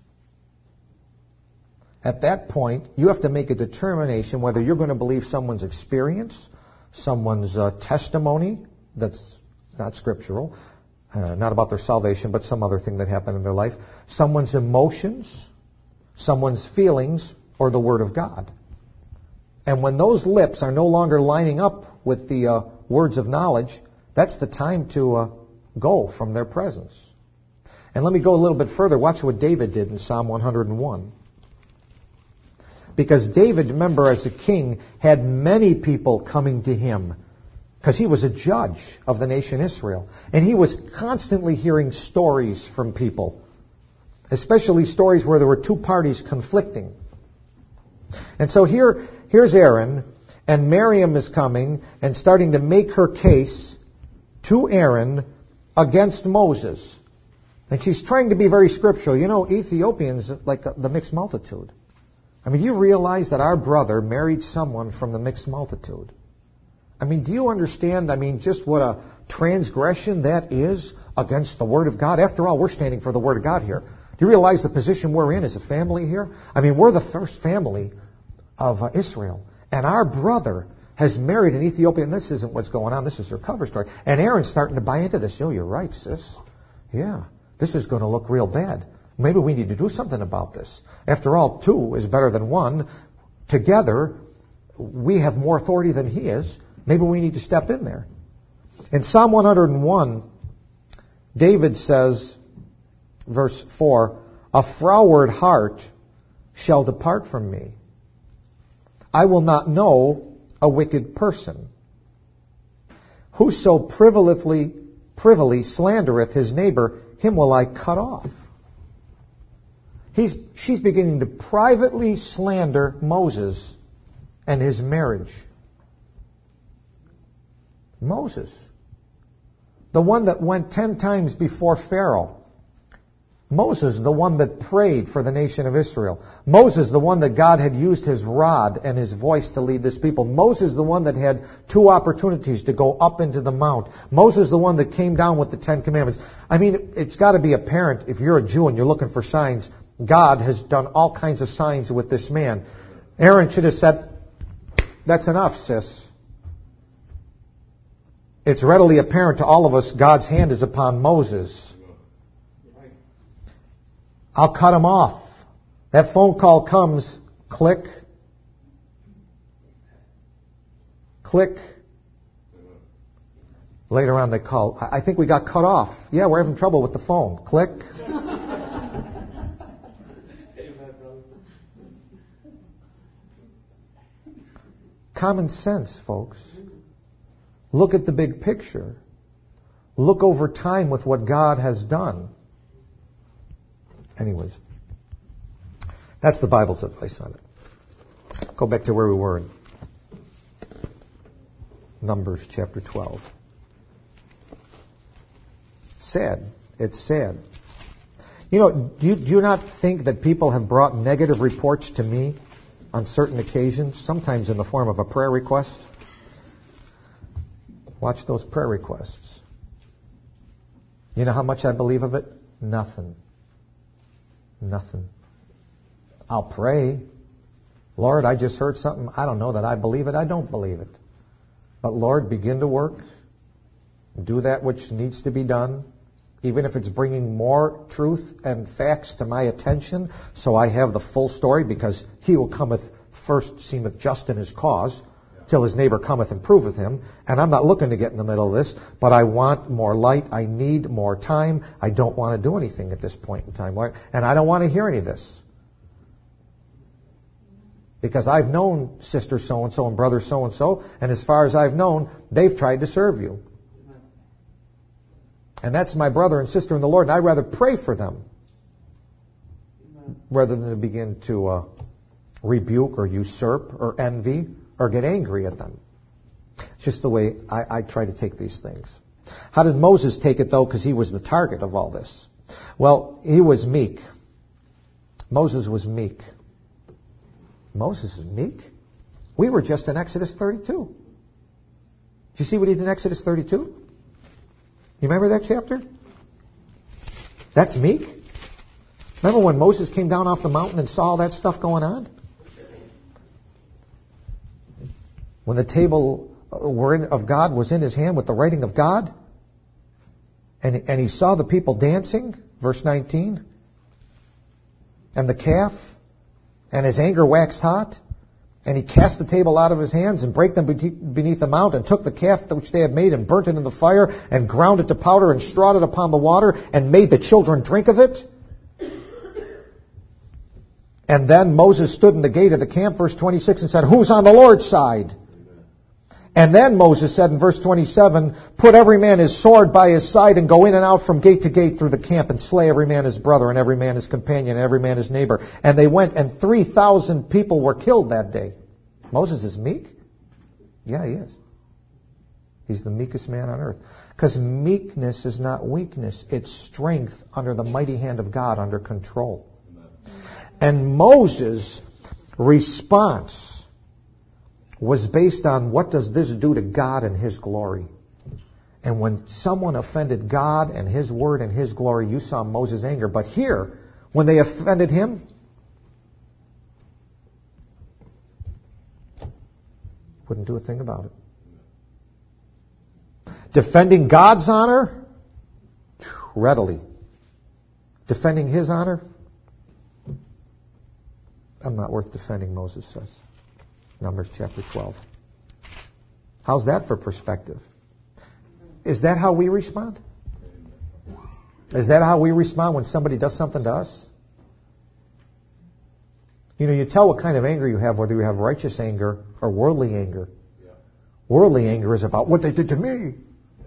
Speaker 1: At that point, you have to make a determination whether you're going to believe someone's experience, someone's testimony that's not scriptural, not about their salvation, but some other thing that happened in their life, someone's emotions, someone's feelings, or the Word of God. And when those lips are no longer lining up with the words of knowledge, that's the time to go from their presence. And let me go a little bit further. Watch what David did in Psalm 101. Because David, remember, as a king, had many people coming to him because he was a judge of the nation Israel. And he was constantly hearing stories from people, especially stories where there were two parties conflicting. And so here's Aaron, and Miriam is coming and starting to make her case to Aaron against Moses. And she's trying to be very scriptural. You know, Ethiopians, like the mixed multitude. I mean, you realize that our brother married someone from the mixed multitude. I mean, do you understand, just what a transgression that is against the Word of God? After all, we're standing for the Word of God here. Do you realize the position we're in as a family here? I mean, we're the first family of Israel. And our brother has married an Ethiopian. And this isn't what's going on. This is her cover story. And Aaron's starting to buy into this. Oh, you're right, sis. Yeah, this is going to look real bad. Maybe we need to do something about this. After all, 2 is better than 1. Together, we have more authority than he is. Maybe we need to step in there. In Psalm 101, David says, verse 4, "A froward heart shall depart from me. I will not know a wicked person. Whoso privily slandereth his neighbor, him will I cut off." She's beginning to privately slander Moses and his marriage. Moses, the one that went 10 times before Pharaoh. Moses, the one that prayed for the nation of Israel. Moses, the one that God had used his rod and his voice to lead this people. Moses, the one that had 2 opportunities to go up into the mount. Moses, the one that came down with the 10 commandments. I mean, it's got to be apparent if you're a Jew and you're looking for signs. God has done all kinds of signs with this man. Aaron should have said, "That's enough, sis." It's readily apparent to all of us God's hand is upon Moses. I'll cut him off. That phone call comes, click, click. Later on they call, "I think we got cut off." "Yeah, we're having trouble with the phone." Click. Common sense, folks. Look at the big picture. Look over time with what God has done. Anyways, that's the Bible's advice on it. Go back to where we were in Numbers chapter 12. Sad. It's sad. You know, do you not think that people have brought negative reports to me on certain occasions, sometimes in the form of a prayer request? Watch those prayer requests. You know how much I believe of it? Nothing. Nothing. I'll pray. "Lord, I just heard something. I don't know that I believe it. I don't believe it. But Lord, begin to work. Do that which needs to be done. Even if it's bringing more truth and facts to my attention, so I have the full story, because he who cometh first seemeth just in his cause, till his neighbor cometh and proveth him." And I'm not looking to get in the middle of this, but I want more light. I need more time. I don't want to do anything at this point in time, Lord. And I don't want to hear any of this. Because I've known sister so-and-so and brother so-and-so, and as far as I've known, they've tried to serve you. And that's my brother and sister in the Lord, and I'd rather pray for them rather than to begin to rebuke or usurp or envy or get angry at them. It's just the way I try to take these things. How did Moses take it, though? Because he was the target of all this. Well, he was meek. Moses was meek. Moses is meek? We were just in Exodus 32. Did you see what he did in Exodus 32? You remember that chapter? That's meek. Remember when Moses came down off the mountain and saw all that stuff going on? When the table of God was in his hand with the writing of God? And he saw the people dancing, verse 19. And the calf, and his anger waxed hot. And he cast the table out of his hands and brake them beneath the mount, and took the calf which they had made and burnt it in the fire, and ground it to powder, and strawed it upon the water, and made the children drink of it. And then Moses stood in the gate of the camp, verse 26, and said, "Who's on the Lord's side?" And then Moses said in verse 27, "Put every man his sword by his side, and go in and out from gate to gate through the camp, and slay every man his brother, and every man his companion, and every man his neighbor." And they went, and 3,000 people were killed that day. Moses is meek? Yeah, he is. He's the meekest man on earth. Because meekness is not weakness. It's strength under the mighty hand of God, under control. And Moses' response was based on, what does this do to God and His glory? And when someone offended God and His word and His glory, you saw Moses' anger. But here, when they offended him, wouldn't do a thing about it. Defending God's honor, readily. Defending His honor, I'm not worth defending, Moses says. Numbers chapter 12. How's that for perspective? Is that how we respond? Is that how we respond when somebody does something to us? You know, you tell what kind of anger you have, whether you have righteous anger or worldly anger. Yeah. Worldly anger is about what they did to me. Yeah.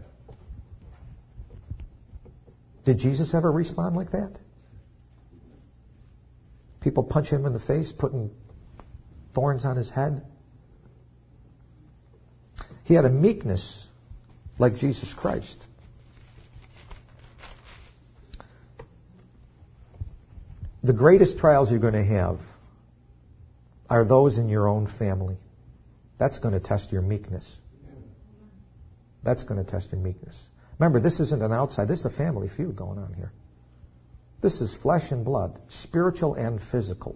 Speaker 1: Did Jesus ever respond like that? People punch him in the face, putting thorns on his head. He had a meekness like Jesus Christ. The greatest trials you're going to have are those in your own family. That's going to test your meekness. That's going to test your meekness. Remember, this isn't an outside. This is a family feud going on here. This is flesh and blood, spiritual and physical.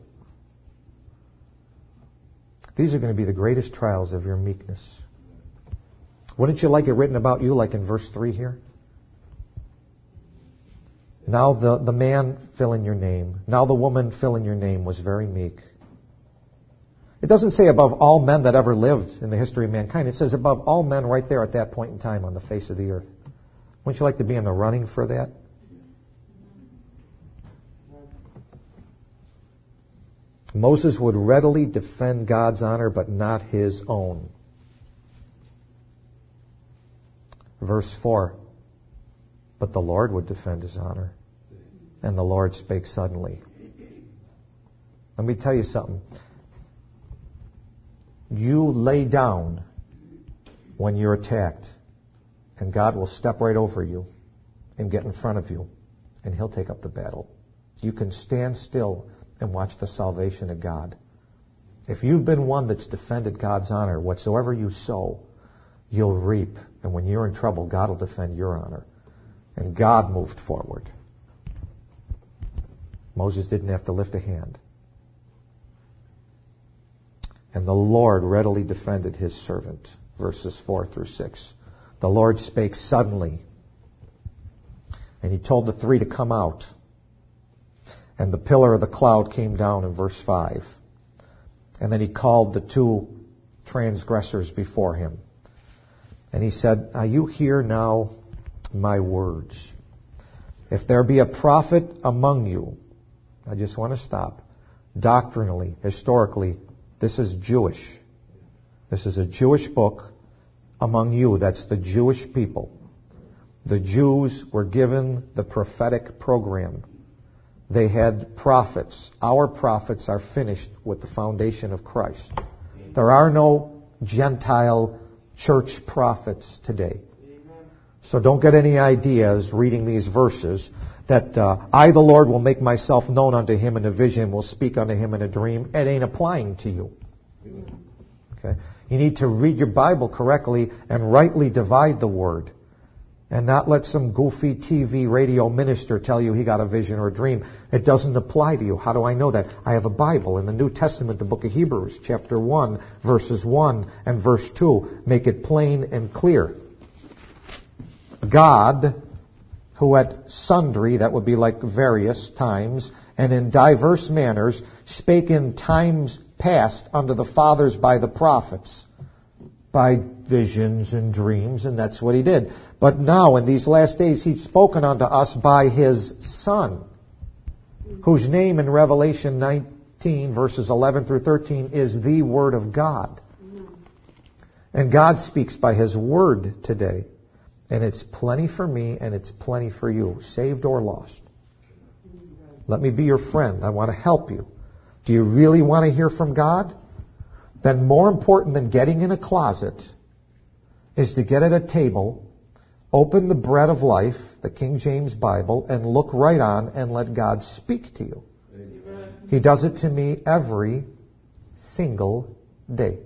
Speaker 1: These are going to be the greatest trials of your meekness. Wouldn't you like it written about you like in verse 3 here? Now the man, fill in your name. Now the woman, fill in your name, was very meek. It doesn't say above all men that ever lived in the history of mankind. It says above all men right there at that point in time on the face of the earth. Wouldn't you like to be in the running for that? Moses would readily defend God's honor, but not his own. Verse 4, but the Lord would defend his honor, and the Lord spake suddenly. Let me tell you something. You lay down when you're attacked, and God will step right over you and get in front of you, and He'll take up the battle. You can stand still and watch the salvation of God. If you've been one that's defended God's honor, whatsoever you sow, you'll reap. And when you're in trouble, God will defend your honor. And God moved forward. Moses didn't have to lift a hand. And the Lord readily defended His servant. Verses 4 through 6. The Lord spake suddenly. And He told the three to come out. And the pillar of the cloud came down in verse 5. And then He called the two transgressors before Him. And He said, "Are you hear now my words? If there be a prophet among you," I just want to stop. Doctrinally, historically, this is Jewish. This is a Jewish book among you. That's the Jewish people. The Jews were given the prophetic program. They had prophets. Our prophets are finished with the foundation of Christ. There are no Gentile church prophets today. So don't get any ideas reading these verses that I, the Lord, will make myself known unto him in a vision, will speak unto him in a dream. It ain't applying to you. Okay? You need to read your Bible correctly and rightly divide the word. And not let some goofy TV radio minister tell you he got a vision or a dream. It doesn't apply to you. How do I know that? I have a Bible in the New Testament, the book of Hebrews, chapter 1, verses 1 and verse 2. Make it plain and clear. God, who at sundry, that would be like various times, and in diverse manners, spake in times past unto the fathers by the prophets, by visions and dreams, and that's what he did. But now, in these last days, he's spoken unto us by his Son, whose name in Revelation 19, verses 11 through 13, is the Word of God. And God speaks by his Word today. And it's plenty for me, and it's plenty for you, saved or lost. Let me be your friend. I want to help you. Do you really want to hear from God? Then more important than getting in a closet is to get at a table, open the bread of life, the King James Bible, and look right on and let God speak to you. Amen. He does it to me every single day.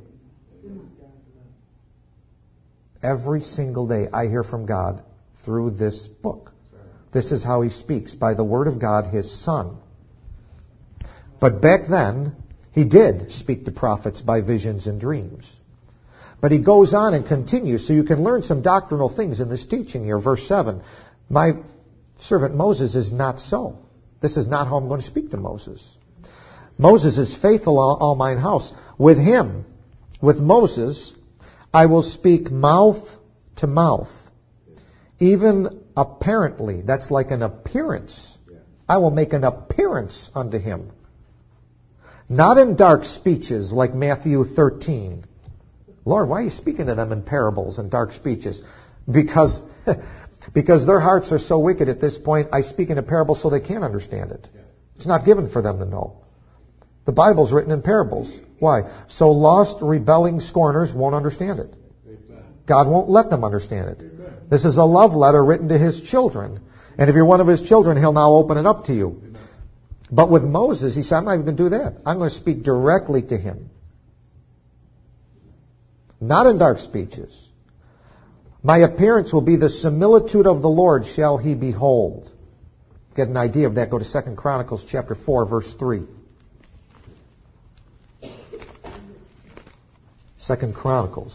Speaker 1: Every single day I hear from God through this book. This is how he speaks, by the Word of God, his Son. But back then, he did speak to prophets by visions and dreams. But he goes on and continues, so you can learn some doctrinal things in this teaching here. Verse 7, my servant Moses is not so. This is not how I'm going to speak to Moses. Moses is faithful, all mine house. With him, with Moses, I will speak mouth to mouth. Even apparently, that's like an appearance. I will make an appearance unto him. Not in dark speeches like Matthew 13. Lord, why are you speaking to them in parables and dark speeches? Because their hearts are so wicked at this point, I speak in a parable so they can't understand it. It's not given for them to know. The Bible's written in parables. Why? So lost, rebelling scorners won't understand it. God won't let them understand it. This is a love letter written to his children. And if you're one of his children, he'll now open it up to you. But with Moses, he said, I'm not even going to do that. I'm going to speak directly to him. Not in dark speeches. My appearance will be the similitude of the Lord shall he behold. Get an idea of that. Go to 2 Chronicles chapter 4, verse 3. 2 Chronicles.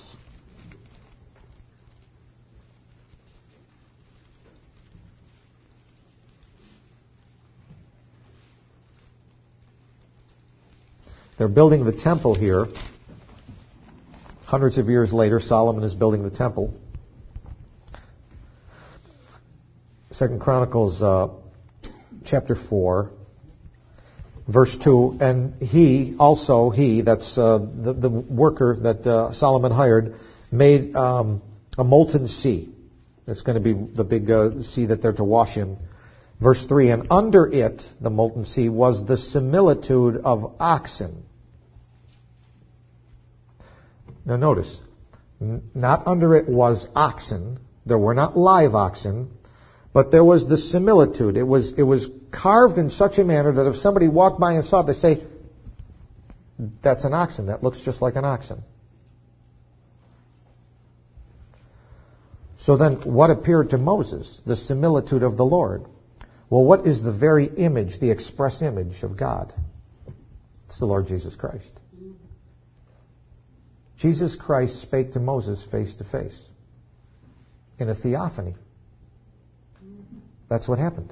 Speaker 1: They're building the temple here. Hundreds of years later, Solomon is building the temple. 2 Chronicles chapter 4, verse 2. And he, that's the worker that Solomon hired, made a molten sea. It's going to be the big sea that they're to wash in. Verse 3, and under it, the molten sea, was the similitude of oxen. Now notice, not under it was oxen. There were not live oxen, but there was the similitude. It was carved in such a manner that if somebody walked by and saw it, they'd say, that's an oxen. That looks just like an oxen. So then, what appeared to Moses? The similitude of the Lord. Well, what is the very image, the express image of God? It's the Lord Jesus Christ. Jesus Christ spake to Moses face to face in a theophany. That's what happened.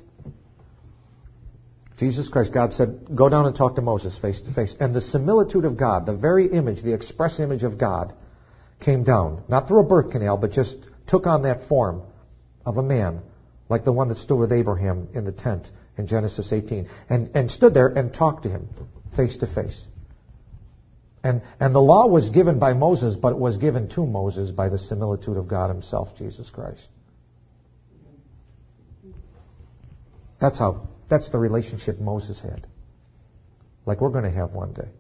Speaker 1: Jesus Christ, God said, go down and talk to Moses face to face. And the similitude of God, the very image, the express image of God, came down. Not through a birth canal, but just took on that form of a man, like the one that stood with Abraham in the tent in Genesis 18, and stood there and talked to him face to face. And the law was given by Moses, but it was given to Moses by the similitude of God himself, Jesus Christ. That's the relationship Moses had. Like we're going to have one day.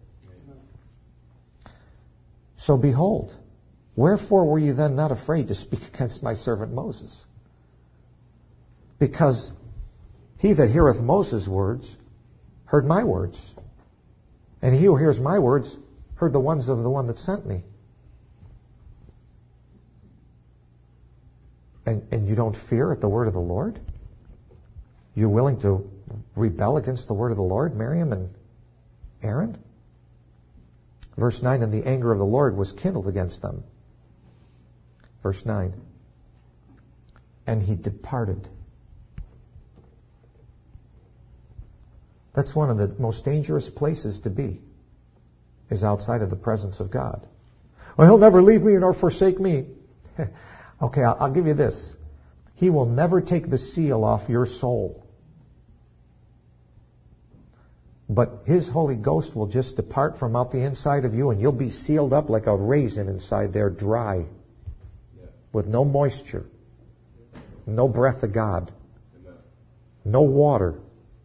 Speaker 1: So behold, wherefore were you then not afraid to speak against my servant Moses? Because he that heareth Moses' words heard my words. And he who hears my words heard the ones of the one that sent me. And you don't fear at the word of the Lord? You're willing to rebel against the word of the Lord, Miriam and Aaron? Verse 9, and the anger of the Lord was kindled against them. Verse 9, and he departed. That's one of the most dangerous places to be. is outside of the presence of God. Well, He'll never leave me nor forsake me. Okay, I'll give you this. He will never take the seal off your soul. But His Holy Ghost will just depart from out the inside of you, and you'll be sealed up like a raisin inside there, dry, with no moisture, no breath of God, no water,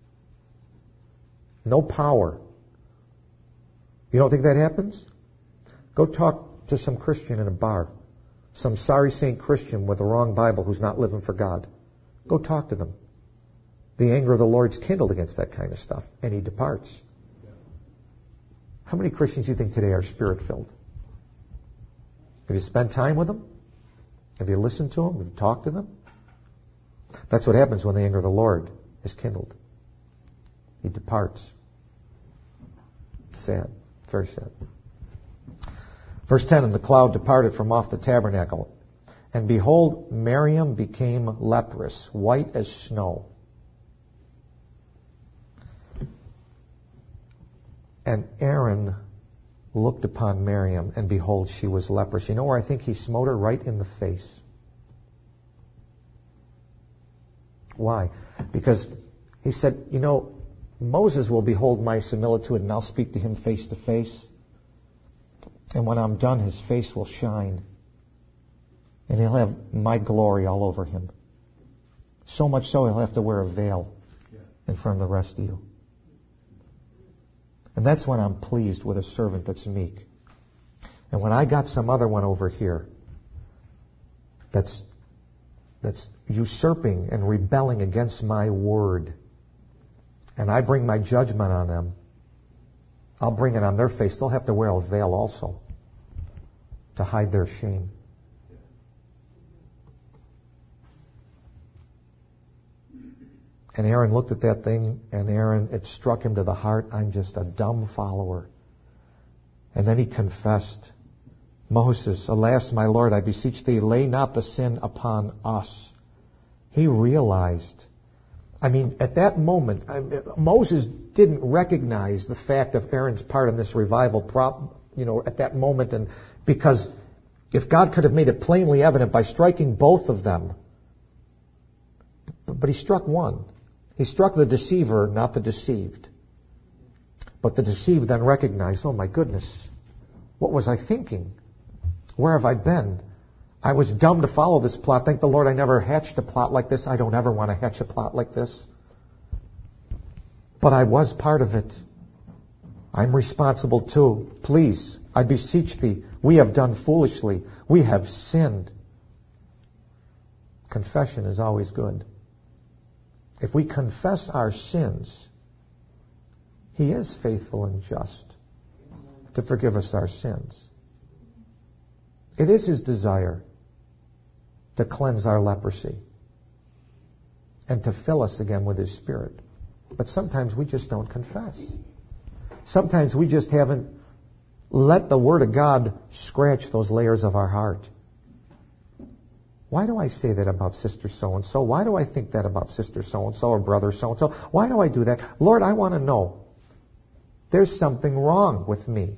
Speaker 1: no power. You don't think that happens? Go talk to some Christian in a bar, some sorry saint Christian with a wrong Bible who's not living for God. Go talk to them. The anger of the Lord's kindled against that kind of stuff, and He departs. How many Christians do you think today are Spirit-filled? Have you spent time with them? Have you listened to them? Have you talked to them? That's what happens when the anger of the Lord is kindled. He departs. Sad. Very sad. Verse 10, and the cloud departed from off the tabernacle. And behold, Miriam became leprous, white as snow. And Aaron looked upon Miriam, and behold, she was leprous. You know where I think he smote her? Right in the face. Why? Because he said, you know, Moses will behold my similitude, and I'll speak to him face to face. And when I'm done, his face will shine. And he'll have my glory all over him. So much so, he'll have to wear a veil in front of the rest of you. And that's when I'm pleased with a servant that's meek. And when I got some other one over here that's usurping and rebelling against my word, and I bring my judgment on them, I'll bring it on their face. They'll have to wear a veil also to hide their shame. And Aaron looked at that thing, and it struck him to the heart. I'm just a dumb follower. And then he confessed, Moses, alas, my Lord, I beseech thee, lay not the sin upon us. He realized, at that moment, Moses didn't recognize the fact of Aaron's part in this revival, at that moment, and because if God could have made it plainly evident by striking both of them, but He struck one. He struck the deceiver, not the deceived. But the deceived then recognized, oh my goodness, what was I thinking? Where have I been? I was dumb to follow this plot. Thank the Lord I never hatched a plot like this. I don't ever want to hatch a plot like this. But I was part of it. I'm responsible too. Please, I beseech thee, we have done foolishly. We have sinned. Confession is always good. If we confess our sins, He is faithful and just to forgive us our sins. It is His desire to cleanse our leprosy and to fill us again with His Spirit. But sometimes we just don't confess. Sometimes we just haven't let the Word of God scratch those layers of our heart. Why do I say that about sister so-and-so? Why do I think that about sister so-and-so or brother so-and-so? Why do I do that? Lord, I want to know. There's something wrong with me.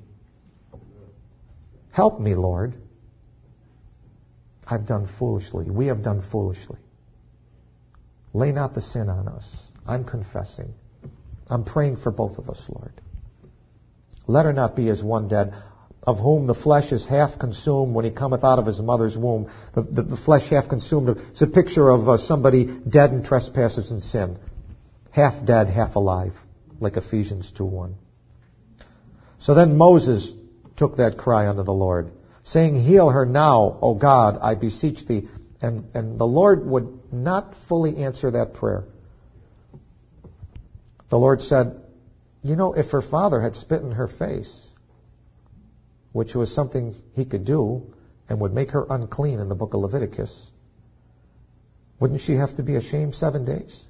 Speaker 1: Help me, Lord. I've done foolishly. We have done foolishly. Lay not the sin on us. I'm confessing. I'm praying for both of us, Lord. Let her not be as one dead, of whom the flesh is half consumed when he cometh out of his mother's womb. The flesh half consumed. It's a picture of somebody dead in trespasses and sin. Half dead, half alive, like Ephesians 2:1. So then Moses took that cry unto the Lord, saying, heal her now, O God, I beseech thee. And the Lord would not fully answer that prayer. The Lord said, if her father had spit in her face, which was something he could do and would make her unclean in the book of Leviticus, wouldn't she have to be ashamed 7 days?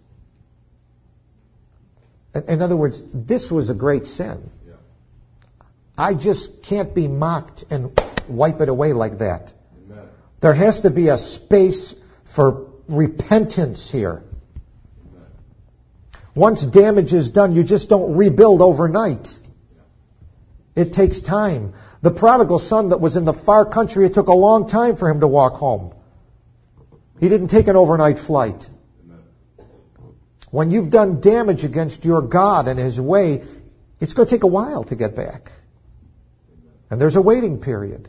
Speaker 1: In other words, this was a great sin. Yeah. I just can't be mocked and wipe it away like that. Amen. There has to be a space for repentance here. Amen. Once damage is done, you just don't rebuild overnight. It takes time. The prodigal son that was in the far country, it took a long time for him to walk home. He didn't take an overnight flight. When you've done damage against your God and His way, it's going to take a while to get back. And there's a waiting period.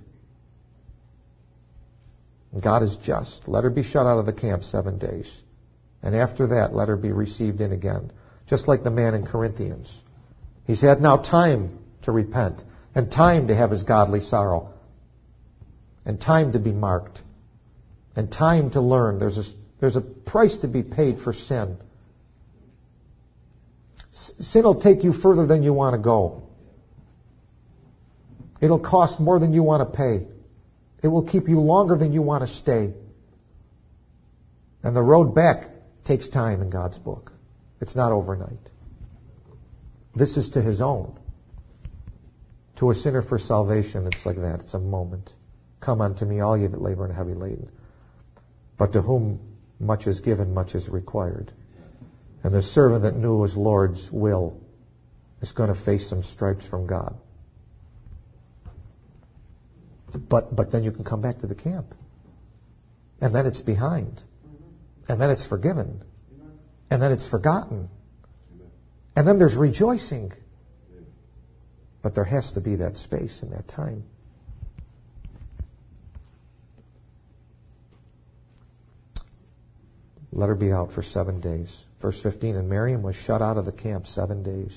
Speaker 1: God is just. Let her be shut out of the camp 7 days. And after that, let her be received in again. Just like the man in Corinthians. He's had now time to repent. And time to have his godly sorrow. And time to be marked. And time to learn. There's a price to be paid for sin. Sin will take you further than you want to go. It'll cost more than you want to pay. It will keep you longer than you want to stay. And the road back takes time in God's book. It's not overnight. This is to His own. To a sinner for salvation, it's like that. It's a moment. Come unto me, all ye that labor and are heavy laden. But to whom much is given, much is required. And the servant that knew his Lord's will is going to face some stripes from God. But then you can come back to the camp. And then it's behind. And then it's forgiven. And then it's forgotten. And then there's rejoicing. But there has to be that space and that time. Let her be out for 7 days. Verse 15, and Miriam was shut out of the camp 7 days.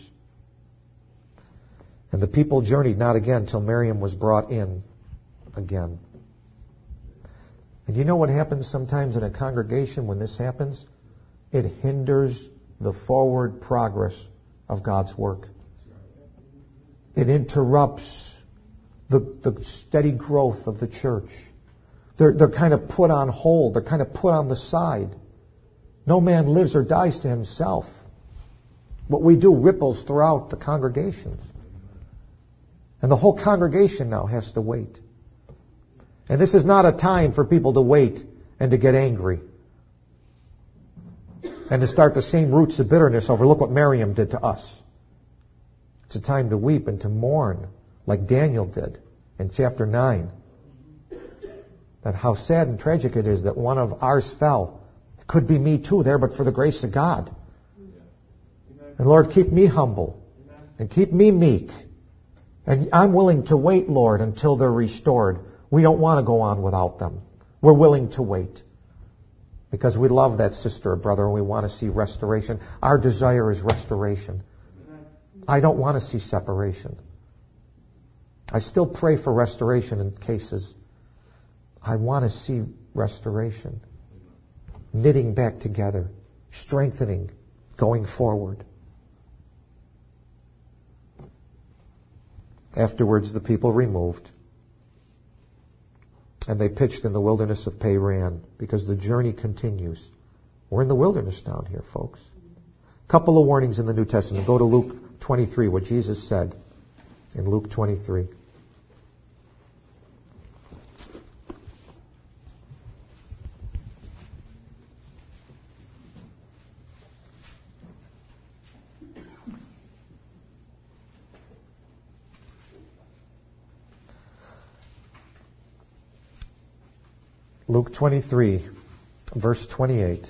Speaker 1: And the people journeyed not again till Miriam was brought in again. And you know what happens sometimes in a congregation when this happens? It hinders the forward progress of God's work. It interrupts the steady growth of the church. They're kind of put on hold. They're kind of put on the side. No man lives or dies to himself. What we do ripples throughout the congregations. And the whole congregation now has to wait. And this is not a time for people to wait and to get angry. And to start the same roots of bitterness over, look what Miriam did to us. It's a time to weep and to mourn, like Daniel did in chapter 9. That how sad and tragic it is that one of ours fell. It could be me too there, but for the grace of God. And Lord, keep me humble. And keep me meek. And I'm willing to wait, Lord, until they're restored. We don't want to go on without them. We're willing to wait. Because we love that sister or brother and we want to see restoration. Our desire is restoration. I don't want to see separation. I still pray for restoration in cases. I want to see restoration. Knitting back together. Strengthening. Going forward. Afterwards, the people removed. And they pitched in the wilderness of Paran because the journey continues. We're in the wilderness down here, folks. A couple of warnings in the New Testament. Go to Luke 23, what Jesus said in Luke 23. Luke 23, verse 28.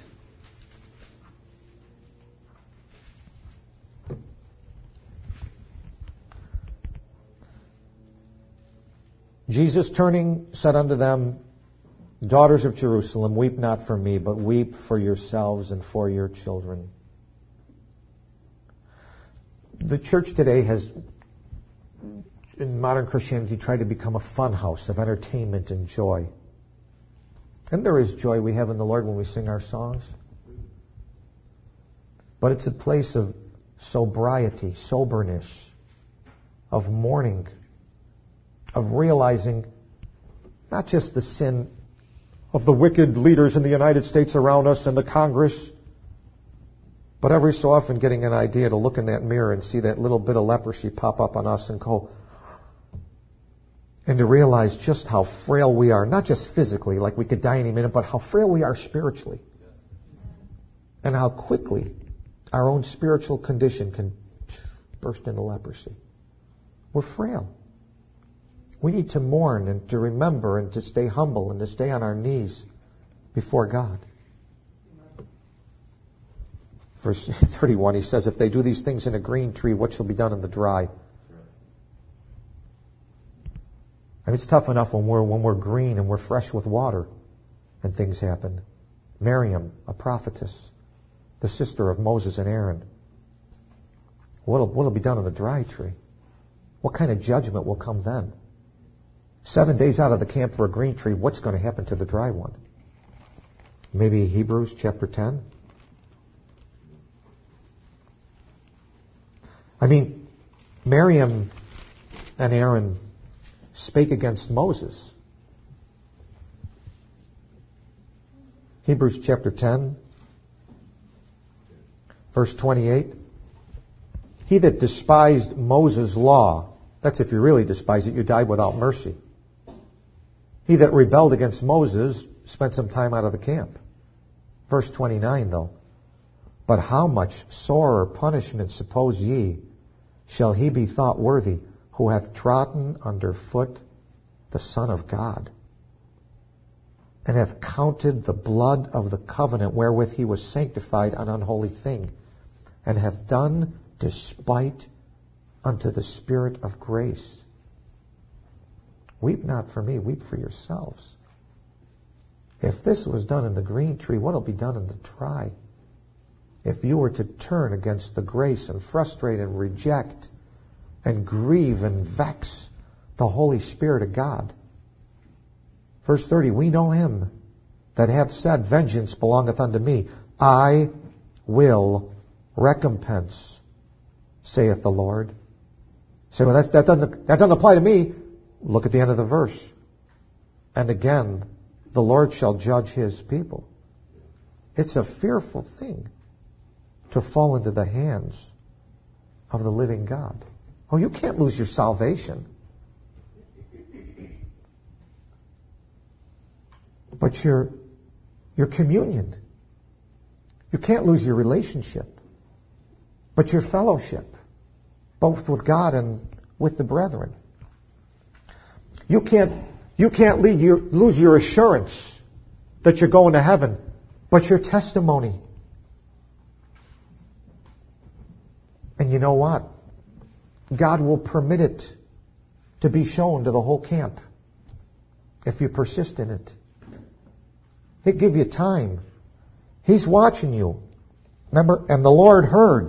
Speaker 1: Jesus turning said unto them, Daughters of Jerusalem, weep not for me, but weep for yourselves and for your children. The church today has, in modern Christianity, tried to become a fun house of entertainment and joy. And there is joy we have in the Lord when we sing our songs. But it's a place of sobriety, soberness, of mourning, of realizing not just the sin of the wicked leaders in the United States around us and the Congress, but every so often getting an idea to look in that mirror and see that little bit of leprosy pop up on us and go, and to realize just how frail we are, not just physically, like we could die any minute, but how frail we are spiritually. And how quickly our own spiritual condition can burst into leprosy. We're frail. We need to mourn and to remember and to stay humble and to stay on our knees before God. Verse 31, he says, if they do these things in a green tree, what shall be done in the dry? I mean, it's tough enough when we're green and we're fresh with water and things happen. Miriam, a prophetess, the sister of Moses and Aaron. What'll be done in the dry tree? What kind of judgment will come then? 7 days out of the camp for a green tree, what's going to happen to the dry one? Maybe Hebrews chapter 10? I mean, Miriam and Aaron spake against Moses. Hebrews chapter 10, verse 28. He that despised Moses' law, that's if you really despise it, you died without mercy. He that rebelled against Moses spent some time out of the camp. Verse 29, though. But how much sorer punishment, suppose ye, shall he be thought worthy, who hath trodden under foot the Son of God, and hath counted the blood of the covenant wherewith he was sanctified an unholy thing, and hath done despite unto the Spirit of grace. Weep not for me, weep for yourselves. If this was done in the green tree, what will be done in the dry? If you were to turn against the grace and frustrate and reject and grieve and vex the Holy Spirit of God. Verse 30, we know him that hath said, vengeance belongeth unto me. I will recompense, saith the Lord. Say, well, that doesn't apply to me. Look at the end of the verse. And again, the Lord shall judge his people. It's a fearful thing to fall into the hands of the living God. Oh, you can't lose your salvation. But your communion. You can't lose your relationship. But your fellowship, both with God and with the brethren. You can't lose your assurance that you're going to heaven, but your testimony. And you know what? God will permit it to be shown to the whole camp if you persist in it. He'll give you time. He's watching you. Remember, and the Lord heard.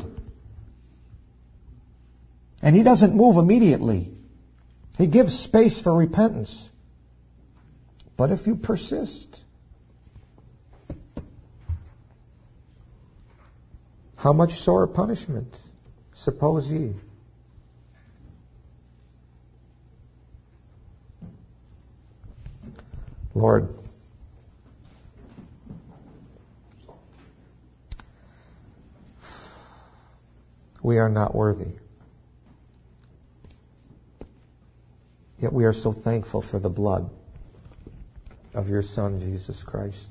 Speaker 1: And he doesn't move immediately. He gives space for repentance. But if you persist, how much sore punishment, suppose ye? Lord, we are not worthy. Yet we are so thankful for the blood of your Son, Jesus Christ.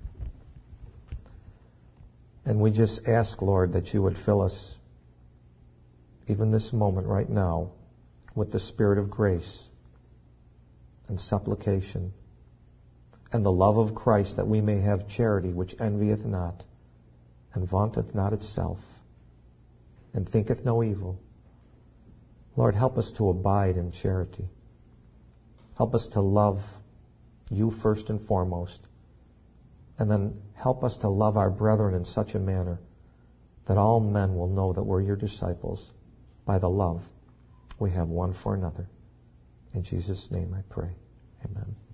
Speaker 1: And we just ask, Lord, that you would fill us, even this moment right now, with the Spirit of grace and supplication and the love of Christ, that we may have charity which envieth not and vaunteth not itself and thinketh no evil. Lord, help us to abide in charity. Help us to love you first and foremost. And then help us to love our brethren in such a manner that all men will know that we're your disciples by the love we have one for another. In Jesus' name I pray. Amen.